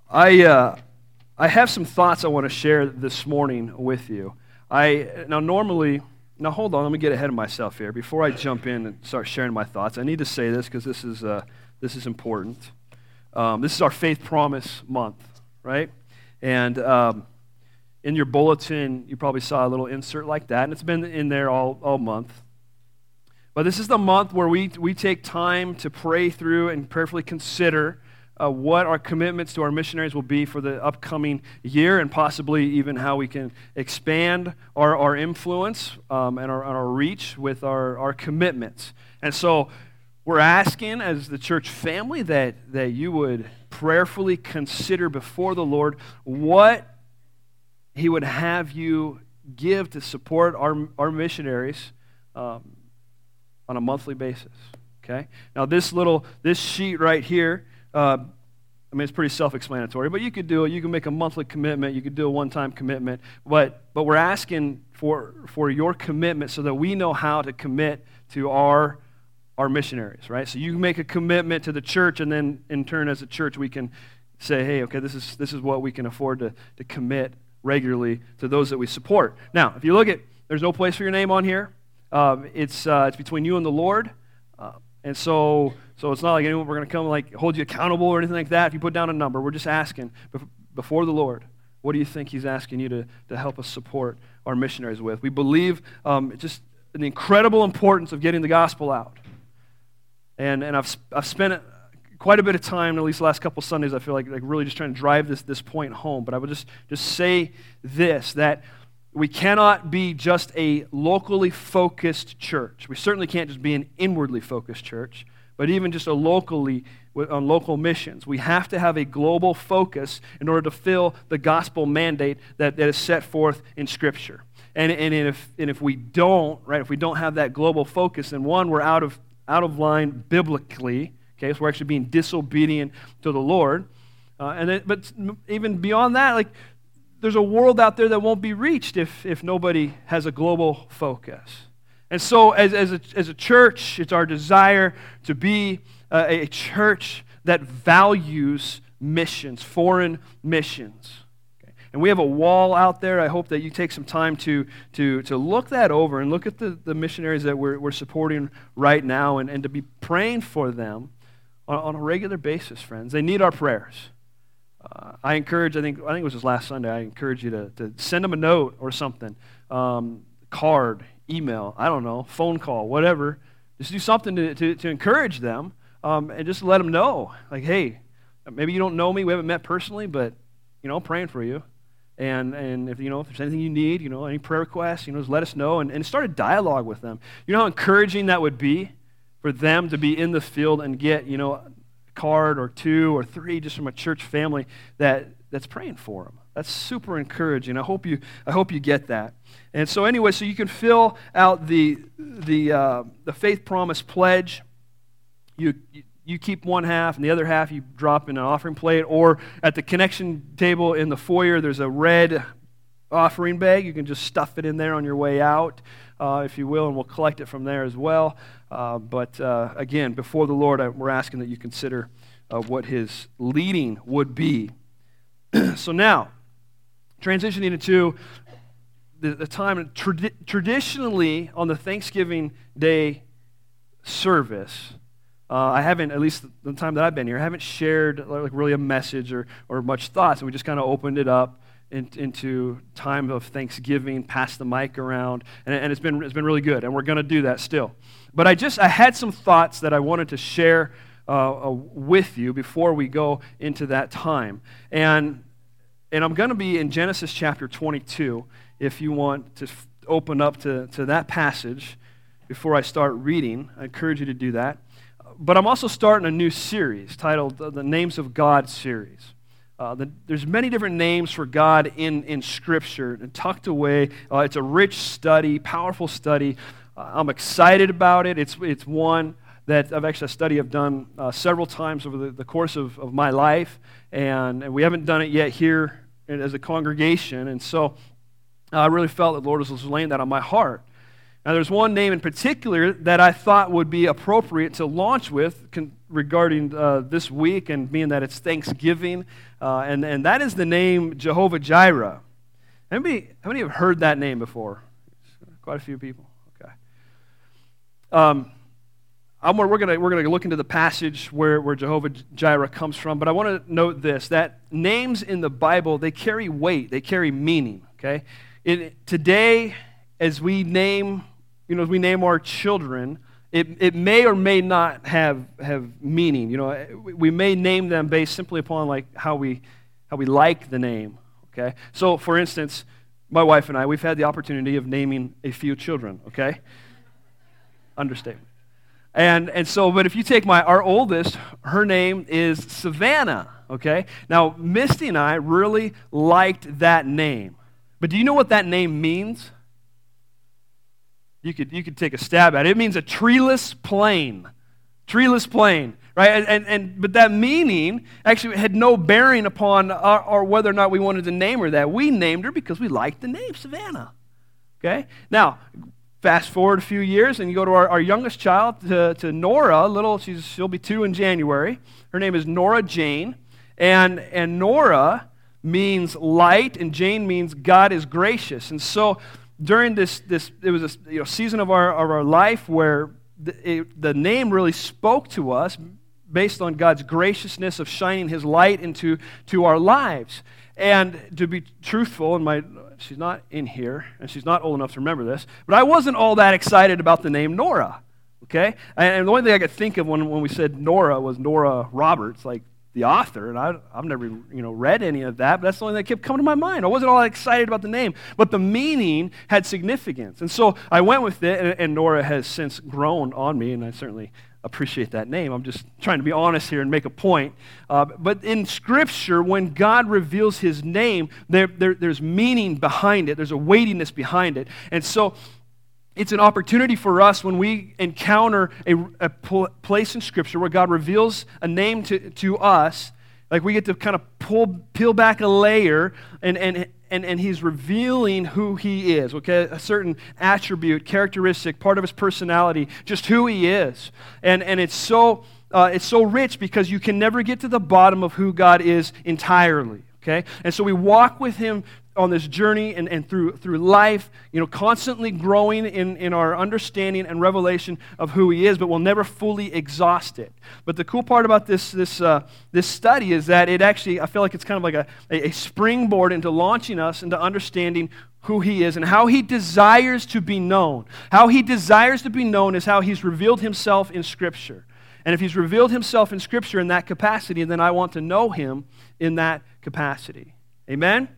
I have some thoughts I want to share this morning with you. Now hold on, let me get ahead of myself here. Before I jump in and start sharing my thoughts, I need to say this because this is important. This is our Faith Promise Month, right? And in your bulletin, you probably saw a little insert like that, and it's been in there all month. But this is the month where we take time to pray through and prayerfully consider what our commitments to our missionaries will be for the upcoming year, and possibly even how we can expand our influence and our reach with our commitments. And so we're asking as the church family that you would prayerfully consider before the Lord what He would have you give to support our missionaries on a monthly basis. Okay? Now this sheet right here, it's pretty self-explanatory, but you could do it. You can make a monthly commitment. You could do a one-time commitment. But we're asking for your commitment so that we know how to commit to our missionaries, right? So you make a commitment to the church, and then in turn as a church we can say, hey, okay, this is what we can afford to commit regularly to those that we support. Now, if you look at, there's no place for your name on here. It's between you and the Lord. And so it's not like anyone we're going to come like hold you accountable or anything like that. If you put down a number, we're just asking before the Lord, what do you think He's asking you to help us support our missionaries with? We believe just the incredible importance of getting the gospel out. And I've spent quite a bit of time, at least the last couple Sundays, I feel like really just trying to drive this point home. But I would just say this, that we cannot be just a locally focused church. We certainly can't just be an inwardly focused church, but even just on local missions. We have to have a global focus in order to fill the gospel mandate that is set forth in Scripture. And if we don't, right, if we don't have that global focus, then one, we're out of line biblically. Okay, so we're actually being disobedient to the Lord. But even beyond that, there's a world out there that won't be reached if nobody has a global focus. And so as a church, it's our desire to be a church that values missions, foreign missions. Okay? And we have a wall out there. I hope that you take some time to look that over and look at the missionaries that we're supporting right now and to be praying for them on a regular basis, friends. They need our prayers. I encourage, I think it was just last Sunday, I encourage you to send them a note or something, card, email, I don't know, phone call, whatever. Just do something to encourage them and just let them know, like, hey, maybe you don't know me, we haven't met personally, but, I'm praying for you. And if there's anything you need, any prayer requests, just let us know and start a dialogue with them. You know how encouraging that would be for them to be in the field and get, card or two or three just from a church family that's praying for them. That's super encouraging. I hope you get that. And so anyway, so you can fill out the Faith Promise Pledge. You keep one half, and the other half you drop in an offering plate, or at the connection table in the foyer, there's a red offering bag. You can just stuff it in there on your way out, if you will, and we'll collect it from there as well. But again, before the Lord, we're asking that you consider what His leading would be. So now, transitioning into the time, traditionally on the Thanksgiving Day service, I haven't, at least the time that I've been here, I haven't shared really a message or much thoughts, and we just kind of opened it up into time of Thanksgiving, pass the mic around, and it's been really good, and we're going to do that still. But I had some thoughts that I wanted to share with you before we go into that time, and I'm going to be in Genesis chapter 22. If you want to open up to that passage before I start reading, I encourage you to do that. But I'm also starting a new series titled the Names of God series. There's many different names for God in Scripture, and tucked away. It's a rich study, powerful study. I'm excited about it. It's one that I've actually a study I've done several times over the course of my life, and we haven't done it yet here as a congregation. And so I really felt that the Lord was laying that on my heart. Now, there's one name in particular that I thought would be appropriate to launch with regarding this week, and being that it's Thanksgiving. and that is the name Jehovah Jireh. How many have heard that name before? Quite a few people. Okay. We're gonna look into the passage where Jehovah Jireh comes from, but I want to note this: that names in the Bible, they carry weight, they carry meaning. Okay. Today, as we name our children, it may or may not have meaning. We may name them based simply upon like how we like the name. Okay. So, for instance, my wife and I, we've had the opportunity of naming a few children. Okay. Understatement. And so, but if you take our oldest, her name is Savannah. Okay. Now, Misty and I really liked that name. But do you know what that name means? You could take a stab at it. It means a treeless plain. Treeless plain, right? But that meaning actually had no bearing upon or whether or not we wanted to name her that. We named her because we liked the name Savannah. Okay? Now, fast forward a few years and you go to our youngest child, to Nora, she'll be 2 in January. Her name is Nora Jane. And Nora means light, and Jane means God is gracious. And so during this it was a season of our life where the name really spoke to us based on God's graciousness of shining His light into our lives. And to be truthful, she's not in here, and she's not old enough to remember this, but I wasn't all that excited about the name Nora. Okay, and the only thing I could think of when we said Nora was Nora Roberts, like the author, and I've never read any of that, but that's the only thing that kept coming to my mind. I wasn't all that excited about the name, but the meaning had significance. And so I went with it, and Nora has since grown on me, and I certainly appreciate that name. I'm just trying to be honest here and make a point. But in Scripture, when God reveals His name, there's meaning behind it. There's a weightiness behind it. And so it's an opportunity for us when we encounter a place in Scripture where God reveals a name to us, like we get to kind of peel back a layer, and He's revealing who He is, okay? A certain attribute, characteristic, part of His personality, just who He is. And it's so rich because you can never get to the bottom of who God is entirely, okay? And so we walk with Him on this journey and through life, constantly growing in our understanding and revelation of who He is, but we'll never fully exhaust it. But the cool part about this study is that it actually, I feel like it's kind of like a springboard into launching us into understanding who He is and how He desires to be known. How He desires to be known is how He's revealed Himself in Scripture. And if He's revealed Himself in Scripture in that capacity, then I want to know Him in that capacity. Amen?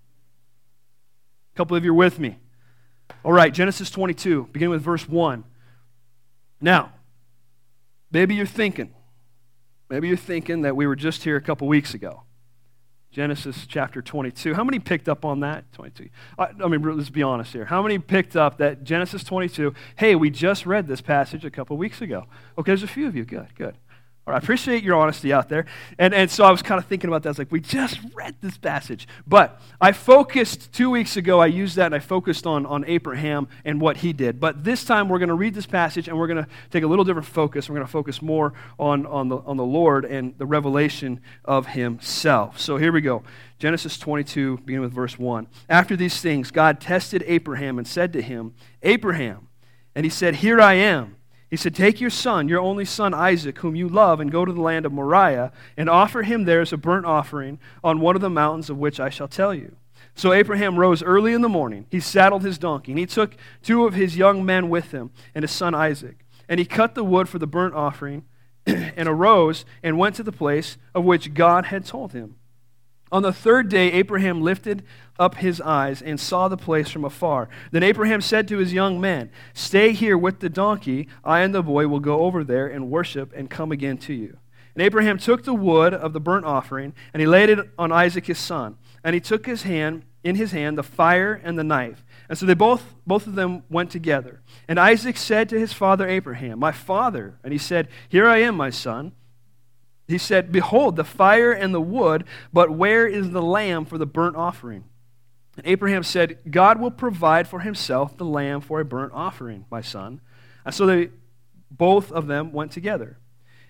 A couple of you are with me. All right, Genesis 22, beginning with verse 1. Now, maybe you're thinking that we were just here a couple weeks ago. Genesis chapter 22. How many picked up on that? 22. Let's be honest here. How many picked up that Genesis 22, hey, we just read this passage a couple weeks ago? Okay, there's a few of you. Good. All right, I appreciate your honesty out there. And so I was kind of thinking about that. I was like, we just read this passage. But I focused 2 weeks ago, I used that, and I focused on Abraham and what he did. But this time we're going to read this passage, and we're going to take a little different focus. We're going to focus more on the Lord and the revelation of Himself. So here we go. Genesis 22, beginning with verse 1. After these things, God tested Abraham and said to him, Abraham. And he said, Here I am. He said, Take your son, your only son Isaac, whom you love, and go to the land of Moriah, and offer him there as a burnt offering on one of the mountains of which I shall tell you. So Abraham rose early in the morning. He saddled his donkey, and he took 2 of his young men with him, and his son Isaac. And he cut the wood for the burnt offering, and arose and went to the place of which God had told him. On the 3rd day, Abraham lifted up his eyes and saw the place from afar. Then Abraham said to his young men, Stay here with the donkey. I and the boy will go over there and worship and come again to you. And Abraham took the wood of the burnt offering, and he laid it on Isaac his son. And he took in his hand the fire and the knife. And so they both of them went together. And Isaac said to his father Abraham, My father. And he said, Here I am, my son. He said, Behold, the fire and the wood, but where is the lamb for the burnt offering? And Abraham said, God will provide for Himself the lamb for a burnt offering, my son. And so both of them went together.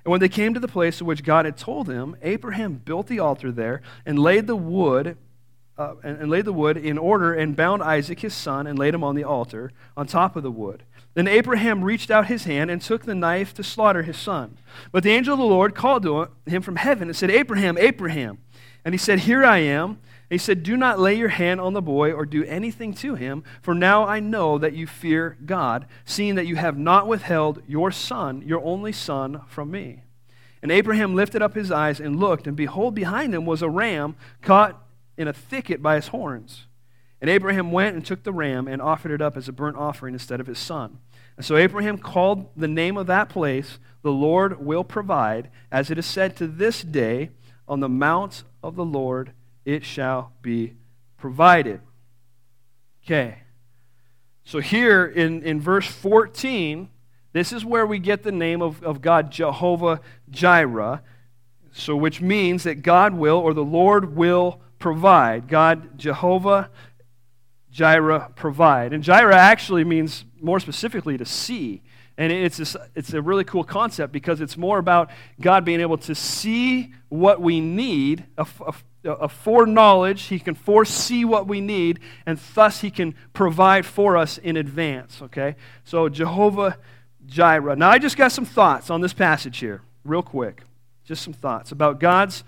And when they came to the place of which God had told him, Abraham built the altar there and laid the wood in order and bound Isaac his son and laid him on the altar on top of the wood. Then Abraham reached out his hand and took the knife to slaughter his son. But the angel of the Lord called to him from heaven and said, Abraham, Abraham. And he said, Here I am. And he said, Do not lay your hand on the boy or do anything to him, for now I know that you fear God, seeing that you have not withheld your son, your only son, from me. And Abraham lifted up his eyes and looked, and behold, behind him was a ram caught in a thicket by his horns. And Abraham went and took the ram and offered it up as a burnt offering instead of his son. And so Abraham called the name of that place, The Lord Will Provide, as it is said to this day, On the mount of the Lord it shall be provided. Okay. So here in verse 14, this is where we get the name of God, Jehovah Jireh, so which means that God will, or the Lord will provide. God, Jehovah Jireh, provide. And Jireh actually means more specifically to see. And it's a really cool concept because it's more about God being able to see what we need, a foreknowledge. He can foresee what we need, and thus He can provide for us in advance. Okay? So Jehovah Jireh. Now I just got some thoughts on this passage here, real quick. Just some thoughts about God's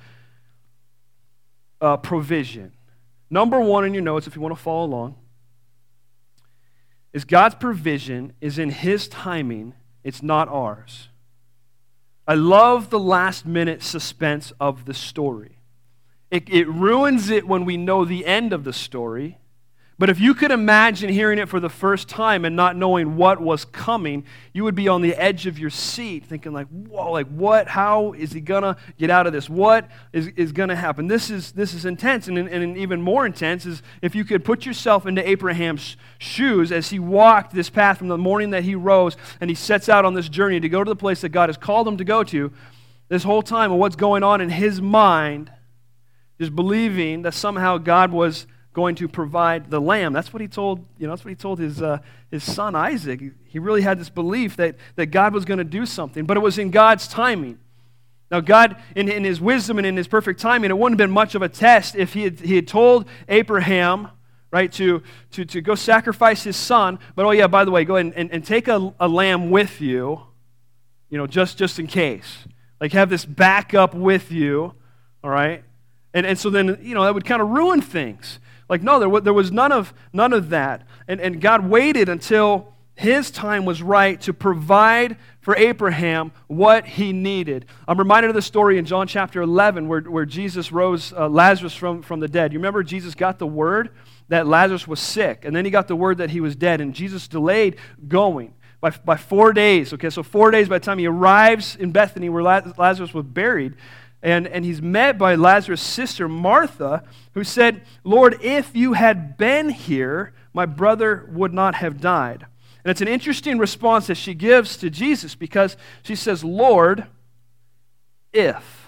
provision. Number one in your notes, if you want to follow along, is God's provision is in His timing. It's not ours. I love the last-minute suspense of the story. It ruins it when we know the end of the story. But if you could imagine hearing it for the first time and not knowing what was coming, you would be on the edge of your seat thinking like, whoa, like what? How is he going to get out of this? What is going to happen? This is intense. And even more intense is if you could put yourself into Abraham's shoes as he walked this path from the morning that he rose and he sets out on this journey to go to the place that God has called him to go to, this whole time of what's going on in his mind, just believing that somehow God was going to provide the lamb. That's what he told, that's what he told his son Isaac. He really had this belief that God was going to do something, but it was in God's timing. Now God, in His wisdom and in His perfect timing, it wouldn't have been much of a test if he had told Abraham, right, to go sacrifice his son, but oh yeah, by the way, go ahead and take a lamb with you, just in case. Like have this backup with you, all right? And so then, that would kind of ruin things. Like, no, there was none of that. And God waited until His time was right to provide for Abraham what he needed. I'm reminded of the story in John chapter 11 where Jesus rose Lazarus from the dead. You remember Jesus got the word that Lazarus was sick, and then He got the word that he was dead, and Jesus delayed going by 4 days. Okay, so 4 days by the time He arrives in Bethany where Lazarus was buried. And he's met by Lazarus' sister, Martha, who said, Lord, if you had been here, my brother would not have died. And it's an interesting response that she gives to Jesus because she says, Lord, if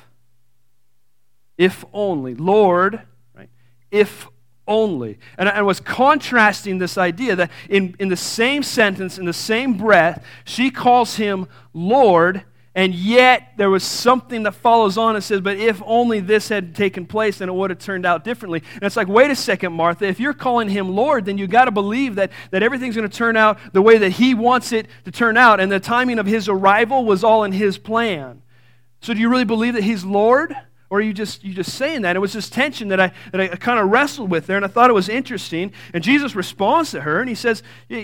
only, Lord, right? If only. And I was contrasting this idea that in the same sentence, in the same breath, she calls Him Lord, and yet there was something that follows on and says, but if only this had taken place, then it would have turned out differently. And it's like, wait a second, Martha, if you're calling Him Lord, then you got to believe that everything's going to turn out the way that He wants it to turn out. And the timing of His arrival was all in His plan. So do you really believe that He's Lord? Or are you just saying that? It was this tension that I kind of wrestled with there, and I thought it was interesting. And Jesus responds to her, and He says,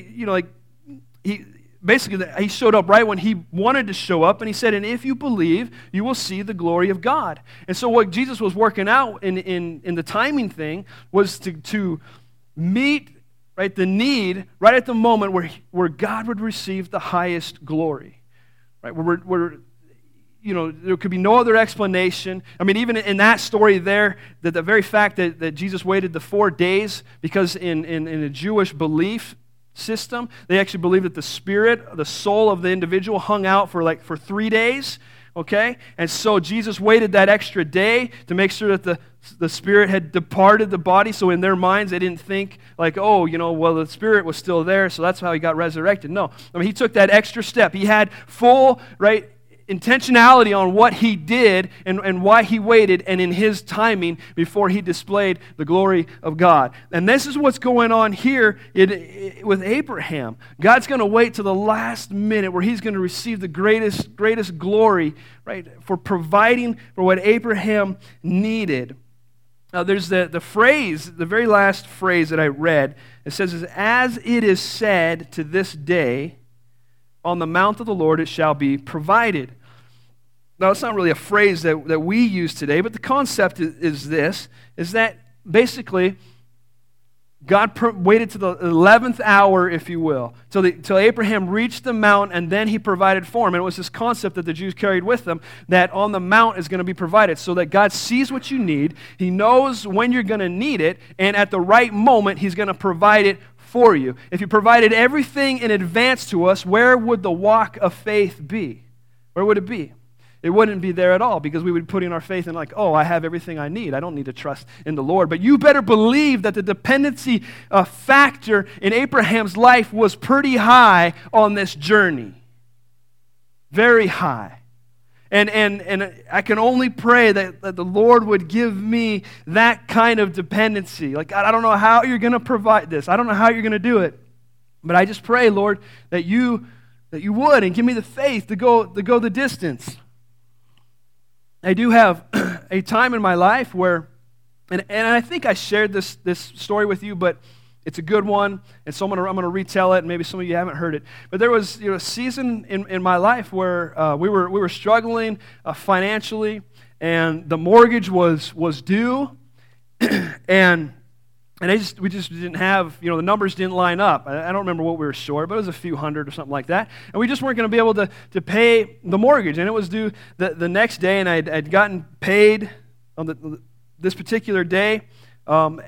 Basically, He showed up right when He wanted to show up, and He said, and if you believe, you will see the glory of God. And so what Jesus was working out in the timing thing was to meet right the need right at the moment where God would receive the highest glory. Right? Where there could be no other explanation. I mean, even in that story there, that the very fact that Jesus waited the 4 days, because in a Jewish belief system, they actually believed that the soul of the individual hung out for 3 days, okay? And so Jesus waited that extra day to make sure that the spirit had departed the body, so in their minds they didn't think like, the spirit was still there, so that's how He got resurrected. No, I mean, He took that extra step. He had full, right, intentionality on what he did and why he waited and in his timing before he displayed the glory of God. And this is what's going on here with Abraham. God's going to wait to the last minute where he's going to receive the greatest glory, right, for providing for what Abraham needed. Now there's the phrase, the very last phrase that I read. It says, as it is said to this day, on the mount of the Lord it shall be provided. Now, it's not really a phrase that we use today, but the concept is that basically God waited to the 11th hour, if you will, till Abraham reached the mount, and then he provided for him. And it was this concept that the Jews carried with them, that on the mount is going to be provided, so that God sees what you need, he knows when you're going to need it, and at the right moment, he's going to provide it for you. If you provided everything in advance to us, where would the walk of faith be? Where would it be? It wouldn't be there at all, because we would put in our faith in like, oh, I have everything I need. I don't need to trust in the Lord. But you better believe that the dependency factor in Abraham's life was pretty high on this journey. Very high. And I can only pray that the Lord would give me that kind of dependency. Like, God, I don't know how you're going to provide this. I don't know how you're going to do it. But I just pray, Lord, that you would, and give me the faith to go the distance. I do have a time in my life where, and I think I shared this story with you, but it's a good one, and so I'm going to retell it, and maybe some of you haven't heard it. But there was a season in my life where we were struggling financially, and the mortgage was due, and we just didn't have, the numbers didn't line up. I don't remember what we were short, but it was a few hundred or something like that. And we just weren't going to be able to pay the mortgage. And it was due the next day, and I'd gotten paid on this particular day. I looked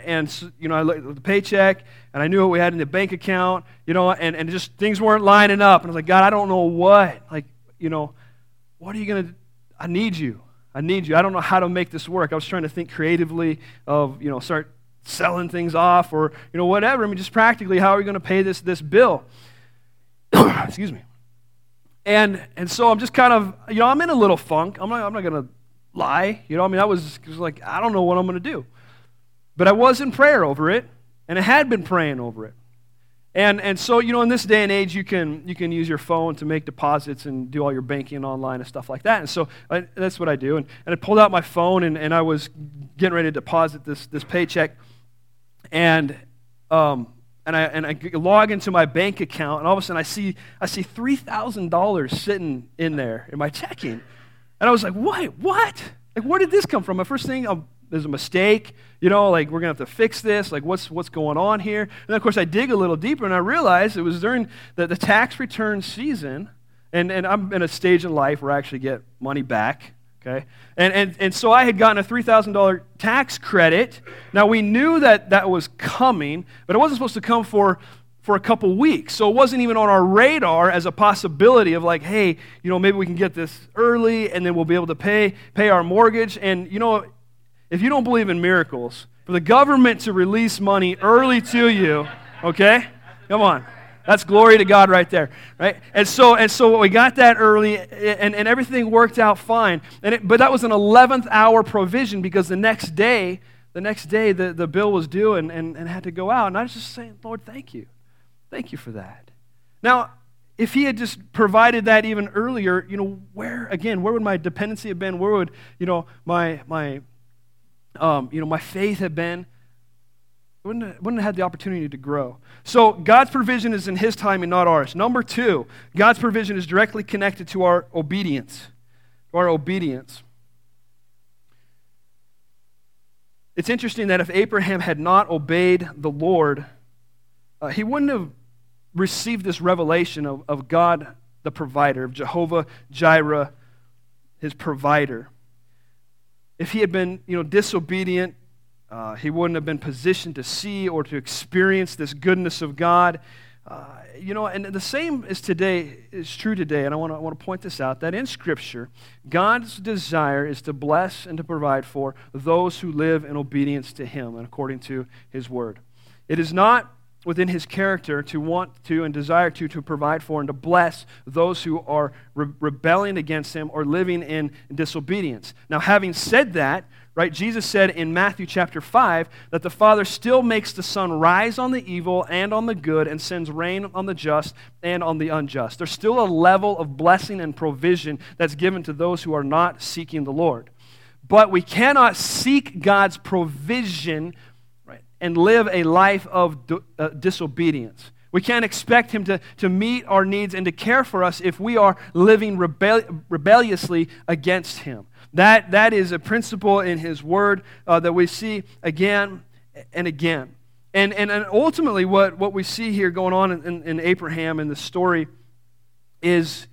at the paycheck, and I knew what we had in the bank account, and just things weren't lining up. And I was like, God, I don't know what. What are you going to do? I need you. I don't know how to make this work. I was trying to think creatively of, start selling things off or, whatever. I mean, just practically, how are we going to pay this bill? Excuse me. And so I'm just kind of, I'm in a little funk. I'm not going to lie. I was like, I don't know what I'm going to do. But I was in prayer over it, and I had been praying over it. And so, in this day and age, you can use your phone to make deposits and do all your banking online and stuff like that. And so that's what I do. And I pulled out my phone, and I was getting ready to deposit this paycheck. And I log into my bank account, and all of a sudden I see $3,000 sitting in there in my checking. And I was like, what? Like, where did this come from? My first thing, there's a mistake, we're going to have to fix this, what's going on here? And then, of course, I dig a little deeper, and I realized it was during the tax return season, and I'm in a stage in life where I actually get money back, okay? And so I had gotten a $3,000 tax credit. Now, we knew that was coming, but it wasn't supposed to come for a couple weeks. So it wasn't even on our radar as a possibility of like, hey, maybe we can get this early, and then we'll be able to pay our mortgage. And, if you don't believe in miracles, for the government to release money early to you, okay? Come on. That's glory to God right there, right? And so we got that early, and everything worked out fine. But that was an 11th hour provision, because the next day the bill was due and had to go out. And I was just saying, Lord, thank you. Thank you for that. Now, if he had just provided that even earlier, where would my dependency have been? Where would, my faith have been? Wouldn't have had the opportunity to grow. So God's provision is in his timing, not ours. Number 2, God's provision is directly connected to our obedience. It's interesting that if Abraham had not obeyed the Lord, he wouldn't have received this revelation of God, the provider, of Jehovah Jireh, his provider. If he had been, disobedient, he wouldn't have been positioned to see or to experience this goodness of God. And the same is true today, and I want to point this out, that in Scripture, God's desire is to bless and to provide for those who live in obedience to him and according to his word. It is not within his character to want to and desire to provide for and to bless those who are rebelling against him or living in disobedience. Now, having said that, right, Jesus said in Matthew chapter 5 that the Father still makes the sun rise on the evil and on the good and sends rain on the just and on the unjust. There's still a level of blessing and provision that's given to those who are not seeking the Lord. But we cannot seek God's provision, right, and live a life of disobedience. We can't expect him to meet our needs and to care for us if we are living rebelliously against him. That is a principle in his word that we see again and again. And ultimately what we see here going on in Abraham in the story is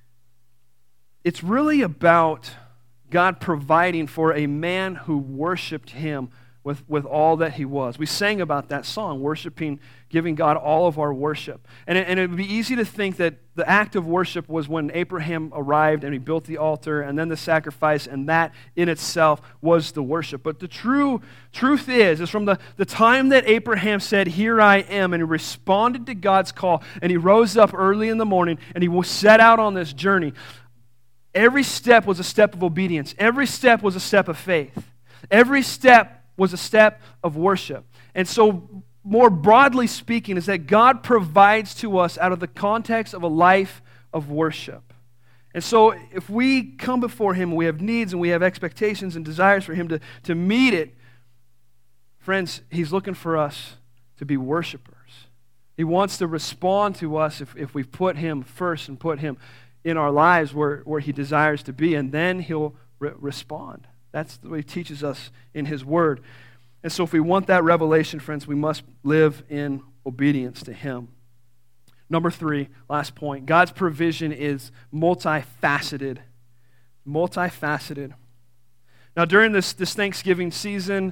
it's really about God providing for a man who worshiped him with all that he was. We sang about that song, worshiping, giving God all of our worship. And it would be easy to think that the act of worship was when Abraham arrived and he built the altar and then the sacrifice, and that in itself was the worship. But the truth is from the time that Abraham said, "Here I am," and he responded to God's call, and he rose up early in the morning and he set out on this journey, every step was a step of obedience. Every step was a step of faith. Every step was a step of worship. And so, more broadly speaking, is that God provides to us out of the context of a life of worship. And so, if we come before him, we have needs and we have expectations and desires for him to meet it, friends, he's looking for us to be worshipers. He wants to respond to us if we put him first and put him in our lives where he desires to be, and then he'll respond. That's the way he teaches us in his word. And so if we want that revelation, friends, we must live in obedience to him. Number 3, last point. God's provision is multifaceted. Multifaceted. Now, during this Thanksgiving season,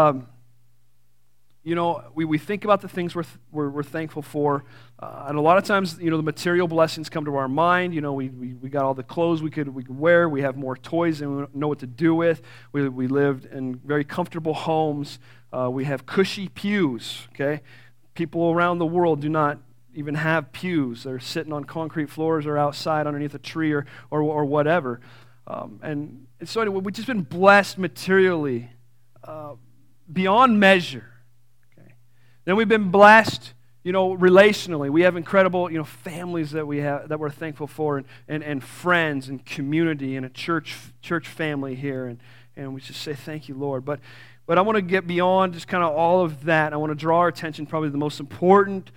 we think about the things we're thankful for. And a lot of times, the material blessings come to our mind. We got all the clothes we could wear. We have more toys than we know what to do with. We lived in very comfortable homes. We have cushy pews, okay? People around the world do not even have pews. They're sitting on concrete floors or outside underneath a tree or whatever. And so anyway, we've just been blessed materially beyond measure. Then we've been blessed, relationally. We have incredible, families that we're thankful for, and friends and community and a church family here, and we just say thank you, Lord. But I want to get beyond just kind of all of that. I want to draw our attention probably the most important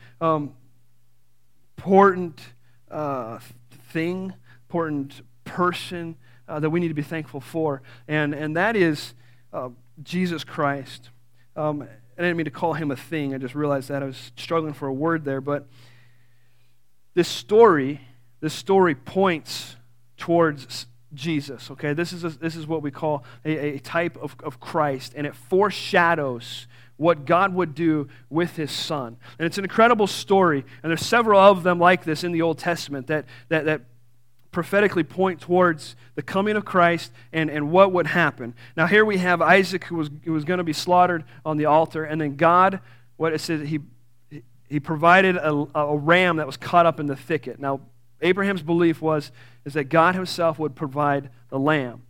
person that we need to be thankful for, and that is Jesus Christ. I didn't mean to call him a thing. I just realized that. I was struggling for a word there. But this story points towards Jesus, okay? This is what we call a type of Christ, and it foreshadows what God would do with his Son. And it's an incredible story, and there's several of them like this in the Old Testament that prophetically point towards the coming of Christ and what would happen. Now here we have Isaac who was going to be slaughtered on the altar, and then God, what it says, he provided a ram that was caught up in the thicket. Now Abraham's belief is that God himself would provide the lamb.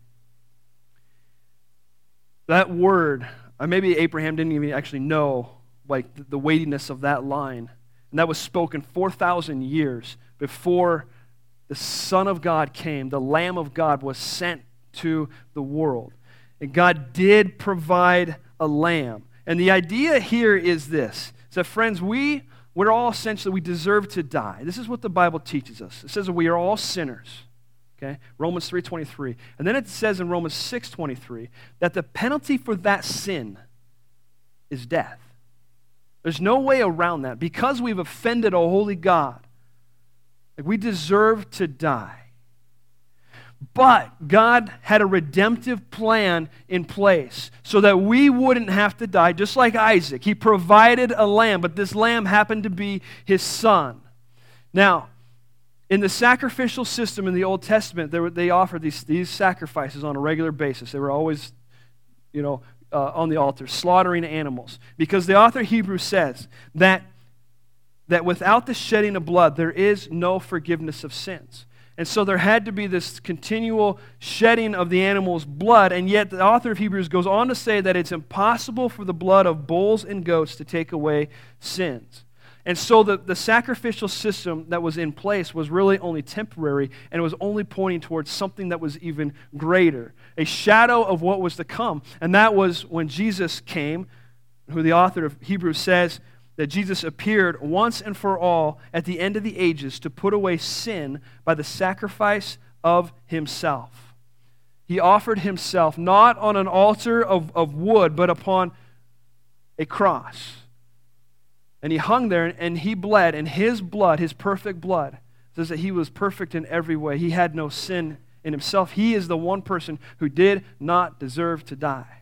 That word, maybe Abraham didn't even actually know like the weightiness of that line, and that was spoken 4,000 years before the Son of God came. The Lamb of God was sent to the world. And God did provide a lamb. And the idea here is this. So friends, we're all essentially, we deserve to die. This is what the Bible teaches us. It says that we are all sinners. Okay? Romans 3:23. And then it says in Romans 6:23 that the penalty for that sin is death. There's no way around that. Because we've offended a holy God, like we deserve to die. But God had a redemptive plan in place so that we wouldn't have to die, just like Isaac. He provided a lamb, but this lamb happened to be his son. Now, in the sacrificial system in the Old Testament, they offered these sacrifices on a regular basis. They were always, on the altar, slaughtering animals. Because the author of Hebrews says that that without the shedding of blood, there is no forgiveness of sins. And so there had to be this continual shedding of the animal's blood, and yet the author of Hebrews goes on to say that it's impossible for the blood of bulls and goats to take away sins. And so the sacrificial system that was in place was really only temporary, and it was only pointing towards something that was even greater, a shadow of what was to come. And that was when Jesus came, who the author of Hebrews says that Jesus appeared once and for all at the end of the ages to put away sin by the sacrifice of himself. He offered himself not on an altar of wood, but upon a cross. And he hung there and he bled, and his blood, his perfect blood, says that he was perfect in every way. He had no sin in himself. He is the one person who did not deserve to die.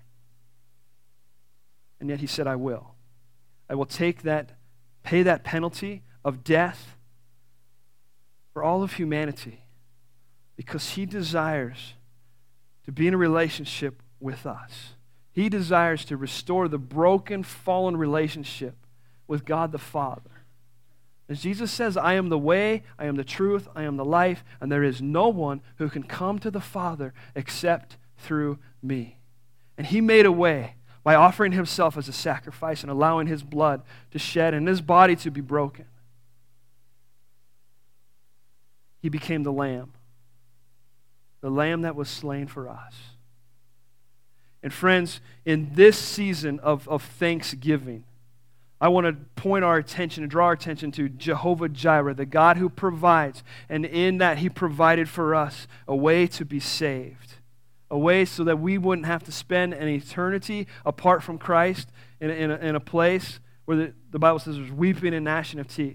And yet he said, I will. I will take that, pay that penalty of death for all of humanity, because he desires to be in a relationship with us. He desires to restore the broken, fallen relationship with God the Father. As Jesus says, I am the way, I am the truth, I am the life, and there is no one who can come to the Father except through me. And he made a way by offering himself as a sacrifice and allowing his blood to shed and his body to be broken. He became the lamb that was slain for us. And friends, in this season of Thanksgiving, I want to point our attention and draw our attention to Jehovah Jireh, the God who provides. And in that, he provided for us a way to be saved. A way so that we wouldn't have to spend an eternity apart from Christ in a place where the Bible says there's weeping and gnashing of teeth.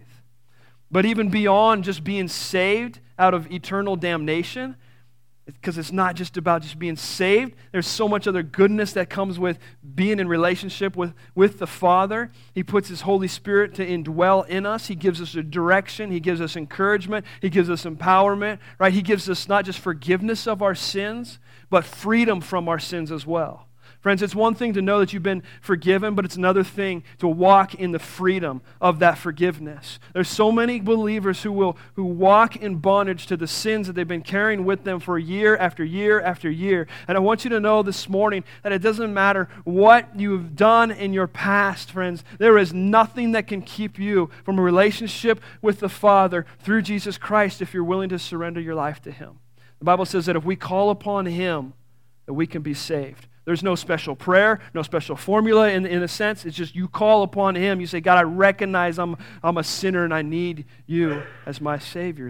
But even beyond just being saved out of eternal damnation, because it's not just about just being saved. There's so much other goodness that comes with being in relationship with the Father. He puts his Holy Spirit to indwell in us. He gives us a direction. He gives us encouragement. He gives us empowerment, right? He gives us not just forgiveness of our sins, but freedom from our sins as well. Friends, it's one thing to know that you've been forgiven, but it's another thing to walk in the freedom of that forgiveness. There's so many believers who walk in bondage to the sins that they've been carrying with them for year after year after year. And I want you to know this morning that it doesn't matter what you've done in your past, friends. There is nothing that can keep you from a relationship with the Father through Jesus Christ if you're willing to surrender your life to him. The Bible says that if we call upon him, that we can be saved. There's no special prayer, no special formula in a sense. It's just you call upon him. You say, God, I recognize I'm a sinner and I need you as my Savior.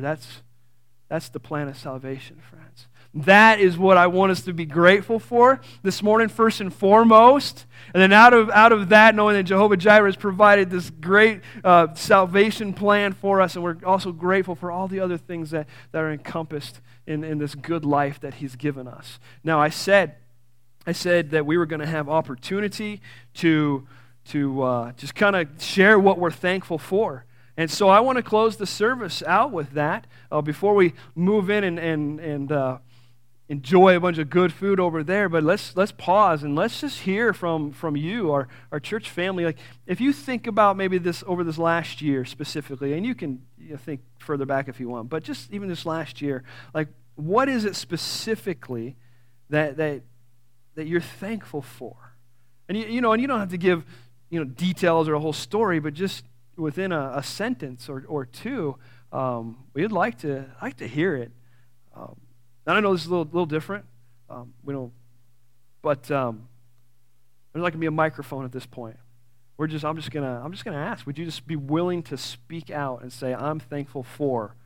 That's the plan of salvation, friends. That is what I want us to be grateful for this morning, first and foremost. And then out of that, knowing that Jehovah Jireh has provided this great salvation plan for us, and we're also grateful for all the other things that are encompassed in this good life that he's given us. Now, I said that we were going to have opportunity to just kind of share what we're thankful for. And so I want to close the service out with that before we move in and enjoy a bunch of good food over there. But let's pause and let's just hear from you, our church family. Like, if you think about maybe this over this last year specifically, and you can think further back if you want, but just even this last year, like, what is it specifically that you're thankful for? And you don't have to give details or a whole story, but just within a sentence or two, we'd like to hear it. And I know this is a little different. But there's not going to be a microphone at this point. I'm just gonna ask. Would you just be willing to speak out and say, I'm thankful for